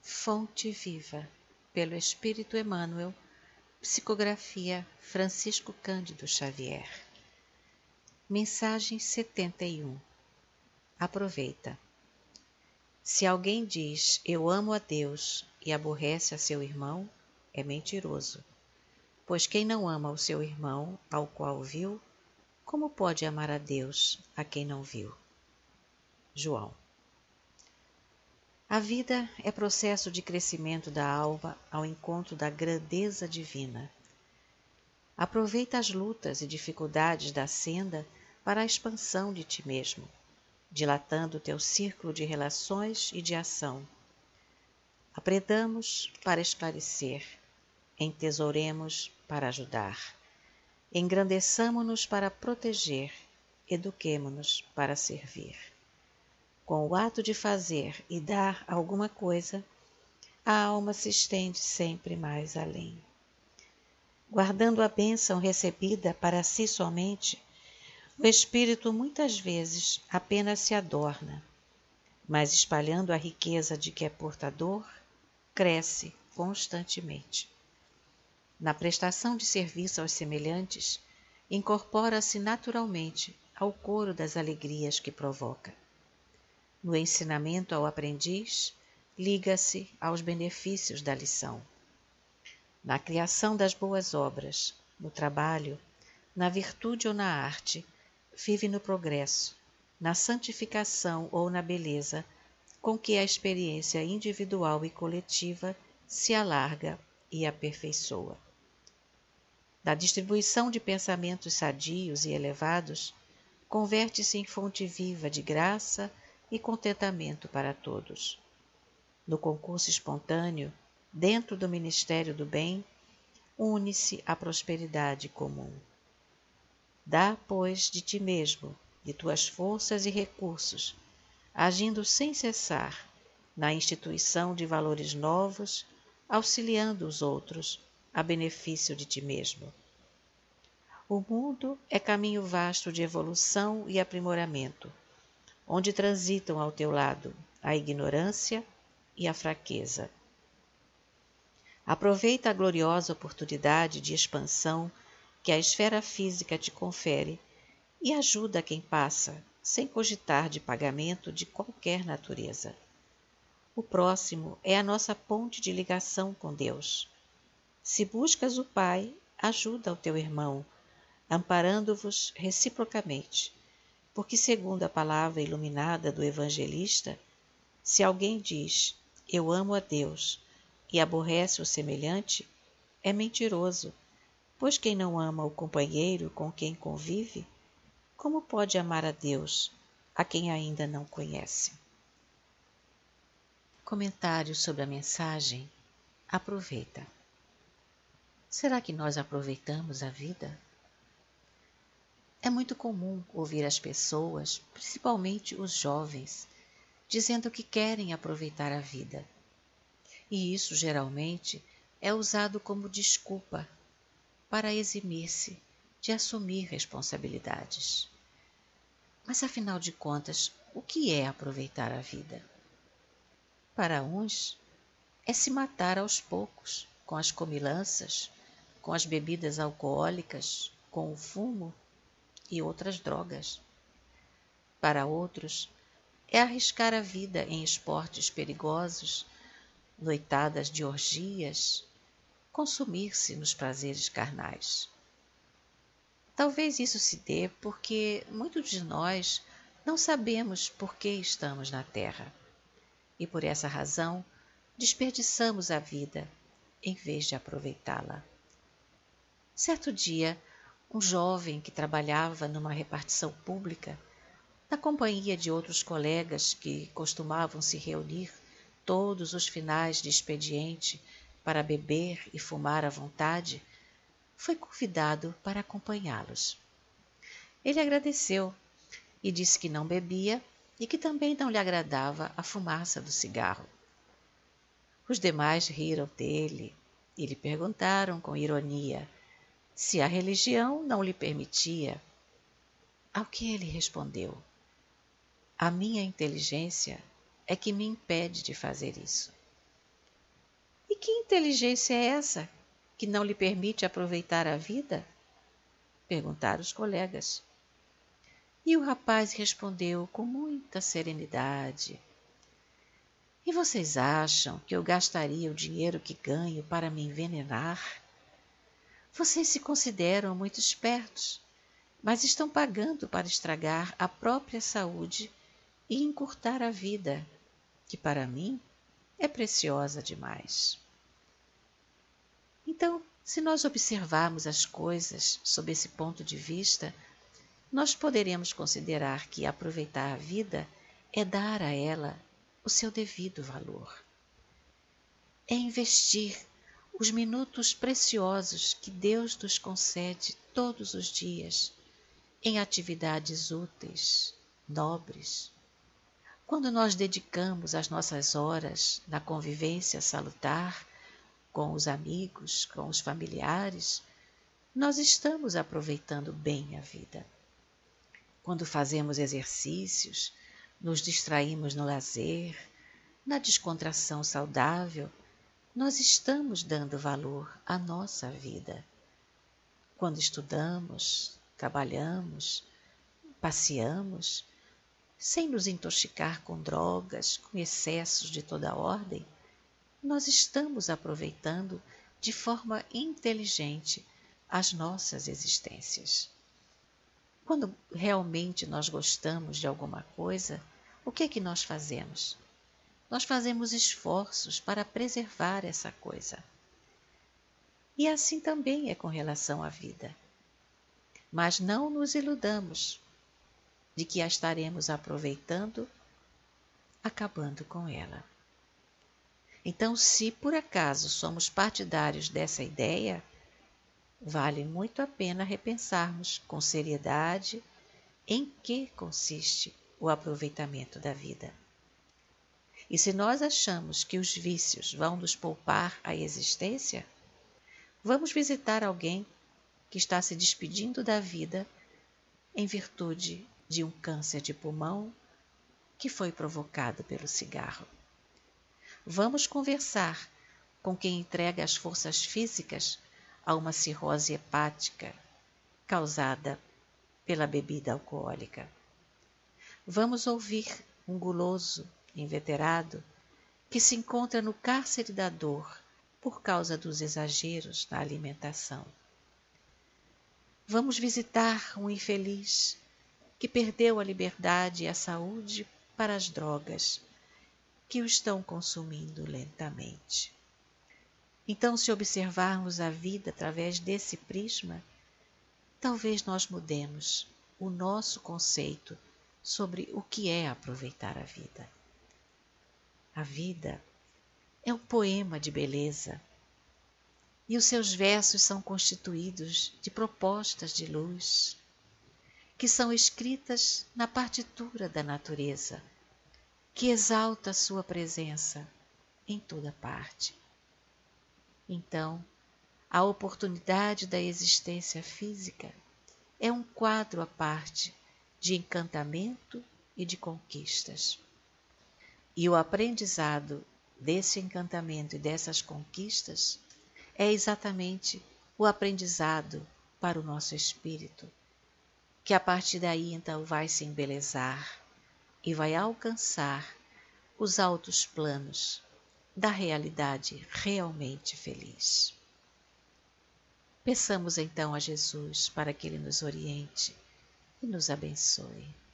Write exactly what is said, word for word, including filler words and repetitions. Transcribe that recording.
Fonte Viva, pelo Espírito Emmanuel, psicografia Francisco Cândido Xavier. Mensagem setenta e um. Aproveita. Se alguém diz, eu amo a Deus e aborrece a seu irmão, é mentiroso. Pois quem não ama o seu irmão, ao qual viu, como pode amar a Deus, a quem não viu? João. A vida é processo de crescimento da alma ao encontro da grandeza divina. Aproveita as lutas e dificuldades da senda para a expansão de ti mesmo, dilatando teu círculo de relações e de ação. Aprendamos para esclarecer, entesouremos para ajudar, engrandeçamo-nos para proteger, eduquemo-nos para servir. Com o ato de fazer e dar alguma coisa, a alma se estende sempre mais além. Guardando a bênção recebida para si somente, o espírito muitas vezes apenas se adorna, mas espalhando a riqueza de que é portador, cresce constantemente. Na prestação de serviço aos semelhantes, incorpora-se naturalmente ao coro das alegrias que provoca. No ensinamento ao aprendiz, liga-se aos benefícios da lição. Na criação das boas obras, no trabalho, na virtude ou na arte, vive no progresso, na santificação ou na beleza, com que a experiência individual e coletiva se alarga e aperfeiçoa. Da distribuição de pensamentos sadios e elevados, converte-se em fonte viva de graça e contentamento para todos. No concurso espontâneo, dentro do ministério do bem, une-se a prosperidade comum. Dá, pois, de ti mesmo, de tuas forças e recursos, agindo sem cessar na instituição de valores novos, auxiliando os outros a benefício de ti mesmo. O mundo é caminho vasto de evolução e aprimoramento, onde transitam ao teu lado a ignorância e a fraqueza. Aproveita a gloriosa oportunidade de expansão que a esfera física te confere e ajuda quem passa, sem cogitar de pagamento de qualquer natureza. O próximo é a nossa ponte de ligação com Deus. Se buscas o Pai, ajuda o teu irmão, amparando-vos reciprocamente. Porque, segundo a palavra iluminada do evangelista, se alguém diz, eu amo a Deus, e aborrece o semelhante, é mentiroso, pois quem não ama o companheiro com quem convive, como pode amar a Deus, a quem ainda não conhece? Comentário sobre a mensagem. Aproveita. Será que nós aproveitamos a vida? É muito comum ouvir as pessoas, principalmente os jovens, dizendo que querem aproveitar a vida. E isso, geralmente, é usado como desculpa para eximir-se de assumir responsabilidades. Mas, afinal de contas, o que é aproveitar a vida? Para uns, é se matar aos poucos, com as comilanças, com as bebidas alcoólicas, com o fumo e outras drogas. Para outros, é arriscar a vida em esportes perigosos, noitadas de orgias, consumir-se nos prazeres carnais. Talvez isso se dê porque muitos de nós não sabemos por que estamos na Terra e, por essa razão, desperdiçamos a vida em vez de aproveitá-la. Certo dia, um jovem que trabalhava numa repartição pública, na companhia de outros colegas que costumavam se reunir todos os finais de expediente para beber e fumar à vontade, foi convidado para acompanhá-los. Ele agradeceu e disse que não bebia e que também não lhe agradava a fumaça do cigarro. Os demais riram dele e lhe perguntaram com ironia se a religião não lhe permitia. Ao que ele respondeu: a minha inteligência é que me impede de fazer isso. que inteligência é essa que não lhe permite aproveitar a vida? Perguntaram os colegas. E o rapaz respondeu com muita serenidade: E vocês acham que eu gastaria o dinheiro que ganho para me envenenar? Vocês se consideram muito espertos, mas estão pagando para estragar a própria saúde e encurtar a vida, que para mim é preciosa demais. Então, se nós observarmos as coisas sob esse ponto de vista, nós poderemos considerar que aproveitar a vida é dar a ela o seu devido valor. É investir os minutos preciosos que Deus nos concede todos os dias em atividades úteis, nobres. Quando nós dedicamos as nossas horas na convivência salutar com os amigos, com os familiares, nós estamos aproveitando bem a vida. Quando fazemos exercícios, nos distraímos no lazer, na descontração saudável, nós estamos dando valor à nossa vida. Quando estudamos, trabalhamos, passeamos, sem nos intoxicar com drogas, com excessos de toda ordem, nós estamos aproveitando de forma inteligente as nossas existências. Quando realmente nós gostamos de alguma coisa, o que é que nós fazemos? Nós fazemos esforços para preservar essa coisa. E assim também é com relação à vida. Mas não nos iludamos de que a estaremos aproveitando, acabando com ela. Então, se por acaso somos partidários dessa ideia, vale muito a pena repensarmos com seriedade em que consiste o aproveitamento da vida. E se nós achamos que os vícios vão nos poupar a existência, vamos visitar alguém que está se despedindo da vida em virtude de um câncer de pulmão que foi provocado pelo cigarro. Vamos conversar com quem entrega as forças físicas a uma cirrose hepática causada pela bebida alcoólica. Vamos ouvir um guloso inveterado que se encontra no cárcere da dor por causa dos exageros na alimentação. Vamos visitar um infeliz que perdeu a liberdade e a saúde para as drogas que o estão consumindo lentamente. Então, se observarmos a vida através desse prisma, talvez nós mudemos o nosso conceito sobre o que é aproveitar a vida. A vida é um poema de beleza e os seus versos são constituídos de propostas de luz que são escritas na partitura da natureza, que exalta a sua presença em toda parte. Então, a oportunidade da existência física é um quadro à parte de encantamento e de conquistas. E o aprendizado desse encantamento e dessas conquistas é exatamente o aprendizado para o nosso espírito, que a partir daí então vai se embelezar e vai alcançar os altos planos da realidade realmente feliz. Peçamos então a Jesus para que Ele nos oriente e nos abençoe.